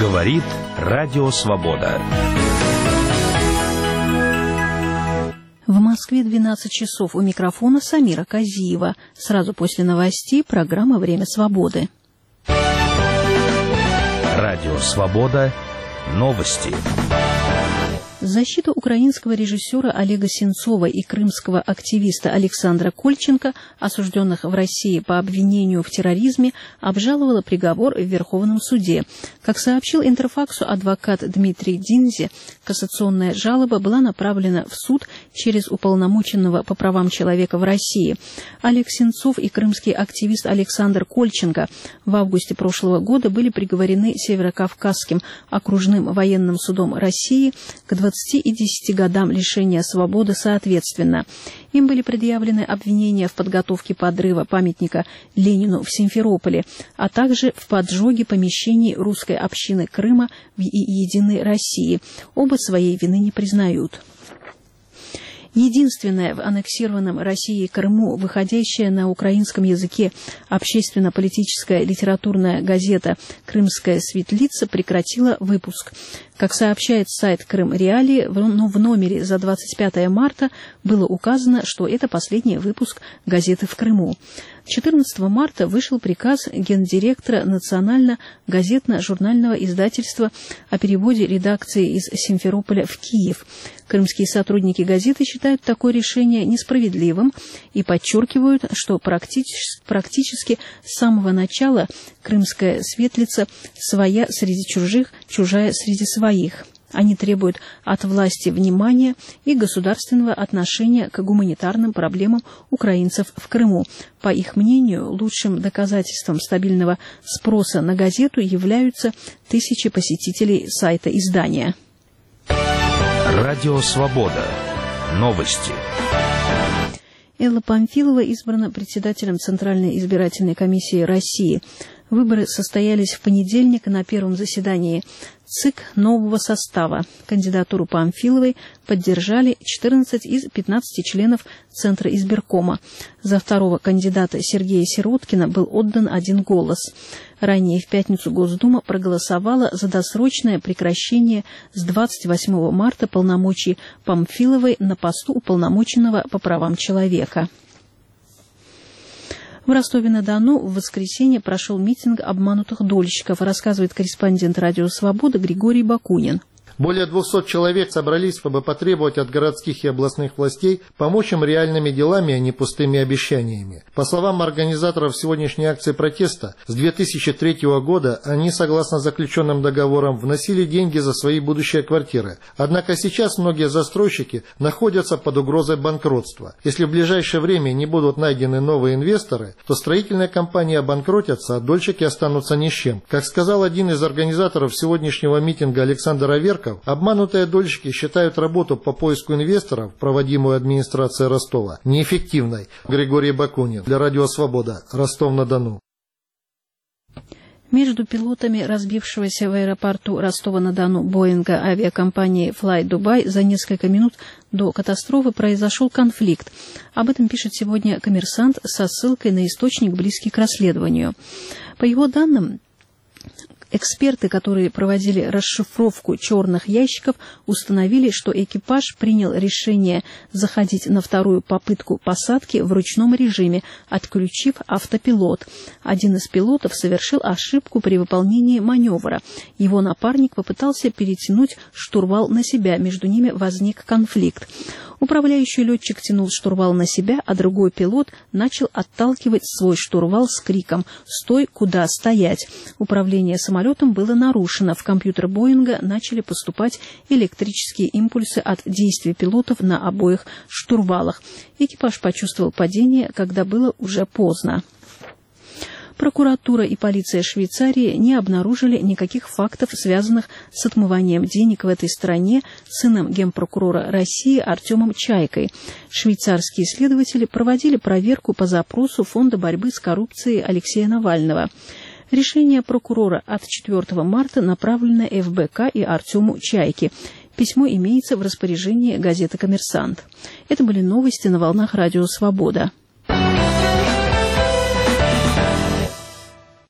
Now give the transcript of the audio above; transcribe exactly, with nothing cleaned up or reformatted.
Говорит Радио Свобода. В Москве двенадцать часов. У микрофона Самира Казиева. Сразу после новостей программа «Время свободы». Радио Свобода. Новости. Защита украинского режиссера Олега Сенцова и крымского активиста Александра Кольченко, осужденных в России по обвинению в терроризме, обжаловала приговор в Верховном суде. Как сообщил Интерфаксу адвокат Дмитрий Динзи, кассационная жалоба была направлена в суд через уполномоченного по правам человека в России. Олег Сенцов и крымский активист Александр Кольченко в августе прошлого года были приговорены Северокавказским окружным военным судом России к двадцати и десяти годам лишения свободы соответственно. Им были предъявлены обвинения в подготовке подрыва памятника Ленину в Симферополе, а также в поджоге помещений русской общины Крыма в Единой России. Оба своей вины не признают. Единственная в аннексированном Россией Крыму выходящая на украинском языке общественно-политическая литературная газета «Крымская светлица» прекратила выпуск. Как сообщает сайт Крым Реалии, в номере за двадцать пятое марта было указано, что это последний выпуск газеты в Крыму. четырнадцатого марта вышел приказ гендиректора национально-газетно-журнального издательства о переводе редакции из Симферополя в Киев. Крымские сотрудники газеты считают такое решение несправедливым и подчеркивают, что практически, практически с самого начала «Крымская светлица» своя среди чужих, чужая среди своих. Они требуют от власти внимания и государственного отношения к гуманитарным проблемам украинцев в Крыму. По их мнению, лучшим доказательством стабильного спроса на газету являются тысячи посетителей сайта издания. Радио Свобода. Новости. Элла Памфилова избрана председателем Центральной избирательной комиссии России. Выборы состоялись в понедельник на первом заседании ЦИК нового состава. Кандидатуру Памфиловой поддержали четырнадцать из пятнадцати членов Центра избиркома. За второго кандидата Сергея Сироткина был отдан один голос. Ранее в пятницу Госдума проголосовала за досрочное прекращение с двадцать восьмого марта полномочий Памфиловой на посту уполномоченного по правам человека. В Ростове-на-Дону в воскресенье прошел митинг обманутых дольщиков, рассказывает корреспондент «Радио Свобода» Григорий Бакунин. Более двухсот человек собрались, чтобы потребовать от городских и областных властей помочь им реальными делами, а не пустыми обещаниями. По словам организаторов сегодняшней акции протеста, с две тысячи третьего года они, согласно заключенным договорам, вносили деньги за свои будущие квартиры. Однако сейчас многие застройщики находятся под угрозой банкротства. Если в ближайшее время не будут найдены новые инвесторы, то строительные компании обанкротятся, а дольщики останутся ни с чем. Как сказал один из организаторов сегодняшнего митинга Александр Аверков, обманутые дольщики считают работу по поиску инвесторов, проводимую администрацией Ростова, неэффективной. Григорий Бакунин. Для Радио Свобода. Ростов-на-Дону. Между пилотами разбившегося в аэропорту Ростова-на-Дону Боинга авиакомпании Fly Dubai за несколько минут до катастрофы произошел конфликт. Об этом пишет сегодня «Коммерсант» со ссылкой на источник, близкий к расследованию. По его данным, эксперты, которые проводили расшифровку черных ящиков, установили, что экипаж принял решение заходить на вторую попытку посадки в ручном режиме, отключив автопилот. Один из пилотов совершил ошибку при выполнении маневра. Его напарник попытался перетянуть штурвал на себя, между ними возник конфликт. Управляющий летчик тянул штурвал на себя, а другой пилот начал отталкивать свой штурвал с криком «Стой, куда стоять!». Управление самолетом было нарушено. В компьютер Боинга начали поступать электрические импульсы от действий пилотов на обоих штурвалах. Экипаж почувствовал падение, когда было уже поздно. Прокуратура и полиция Швейцарии не обнаружили никаких фактов, связанных с отмыванием денег в этой стране сыном генпрокурора России Артемом Чайкой. Швейцарские следователи проводили проверку по запросу Фонда борьбы с коррупцией Алексея Навального. Решение прокурора от четвёртого марта направлено эф бэ ка и Артему Чайке. Письмо имеется в распоряжении газеты «Коммерсант». Это были новости на волнах Радио Свобода.